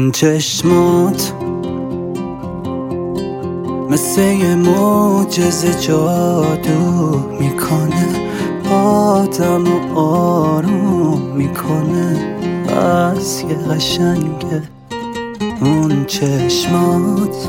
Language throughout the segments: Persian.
اون چشمات مثل یه معجزه جادو میکنه، آدمو آروم میکنه، بس یه قشنگه اون چشمات،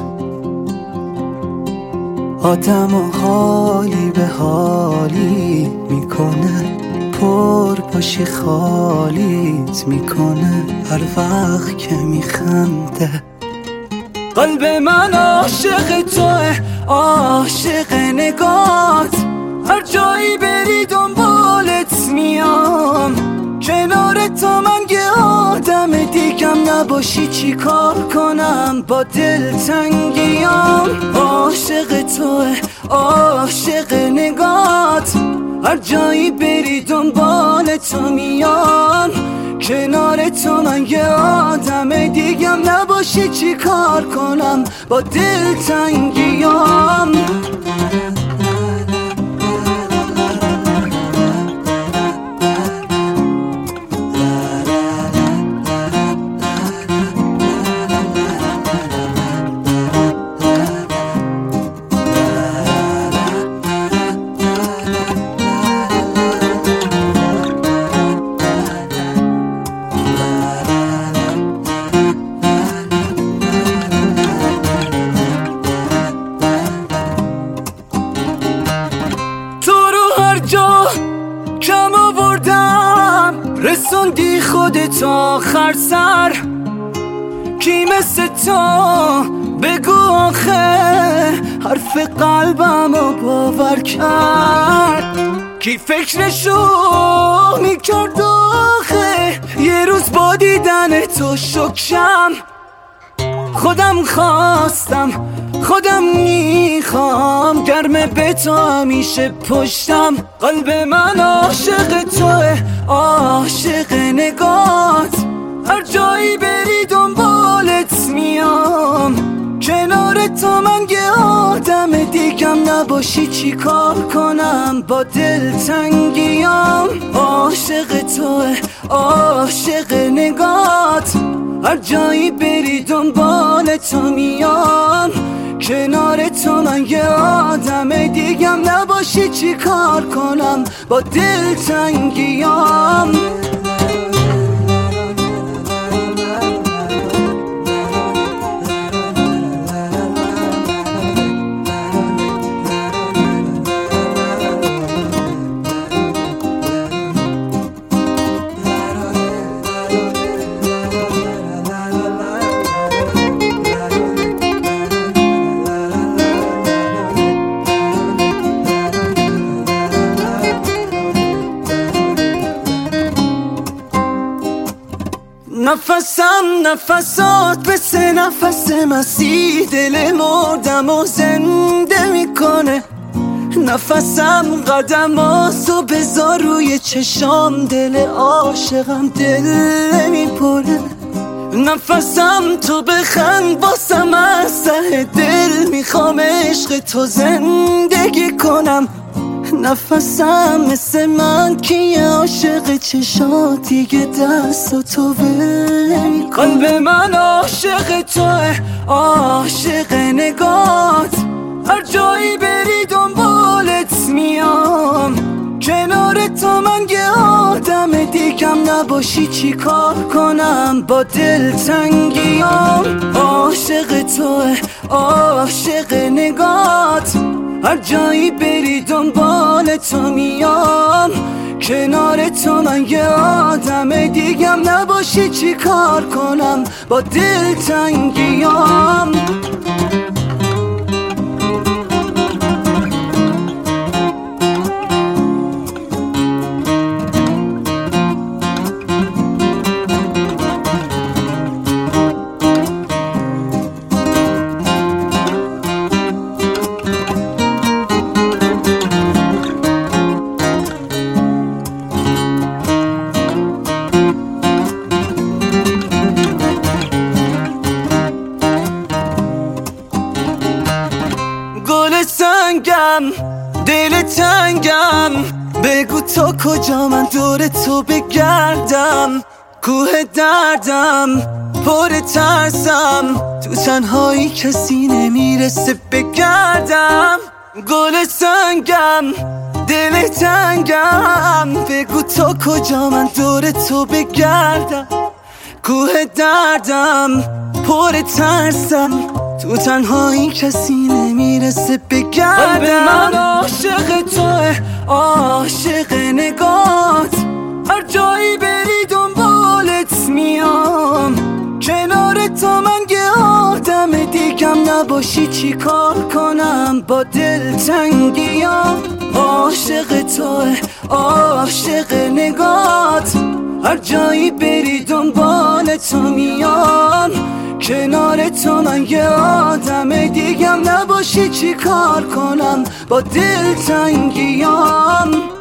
آدمو حالی به حالی میکنه، پر پاشی خالیت میکنه هر وقت که میخنده. قلب من عاشق توه، عاشق نگات، هر جایی بری دنبالت میام، کنار تو من یه آدم دیگم نباشی چی کار کنم با دلتنگیام. عاشق توه، عاشق نگات، هر جایی بری دنبال تو میام، کنار تو من یه آدم دیگم نباشی چی کار کنم با دلتنگیام. کم آوردم رسوندی خودت آخر سر، کی مثل تو بگو آخه حرف قلبمو باور کرد، کی فکرشو میکرد آخه یه روز با دیدن تو شکشم. خودم خواستم خودم میخوام، گرمه به تو همیشه پشتم. قلب من عاشق توه، عاشق نگات، هر جایی بری دنبالت میام، کنار تو من یه آدم دیگم نباشی چی کار کنم با دلتنگیام. عاشق توه، عاشق نگات، هر جایی بری دنبال تو میام، کنار تو من یه آدم دیگم نباشی چی کار کنم با دلتنگیام. نفسم نفسات مثل نفس مسیح، دل مردم و زنده میکنه. نفسم قدماتو بذار روی چشام، دل عاشقم دل میپره. نفسم تو بخند باسم از ته دل، میخوام عشق تو زندگی کنم. نفسم مثل من که عاشق چشات، دیگه دست تو ول. قلب من عاشق توه، عاشق نگات، هر جایی بری دنبالت میام، کنار تو من یه آدم دیگم نباشی چی کار کنم با دلتنگیام. عاشق توه، عاشق نگات، هر جایی بری دنبال تو میام، کنار تو من یه آدم دیگم نباشی چی کار کنم با دلتنگیام. تنگم، دل تنگم، بگو تا کجا من دور تو بگردم. کوه دردم پر ترسم، تو تنهایی کسی نمیرسه بگردم. گل سنگم، دل تنگم، بگو تا کجا من دور تو بگردم. کوه دردم، پر ترسم، تو تنهایی کسی نمیرسه بگردم. قلب من عاشق توه، عاشق نگات، هر جایی بری دنبالت میام. کنار تو من یه آدم دیگم نباشی چی کار کنم با دلتنگیام. عاشق توه، عاشق نگات، هر جایی بری دنبال تو میام. کنار تو من یه آدم دیگم نباشی چی کار کنم با دلتنگیام.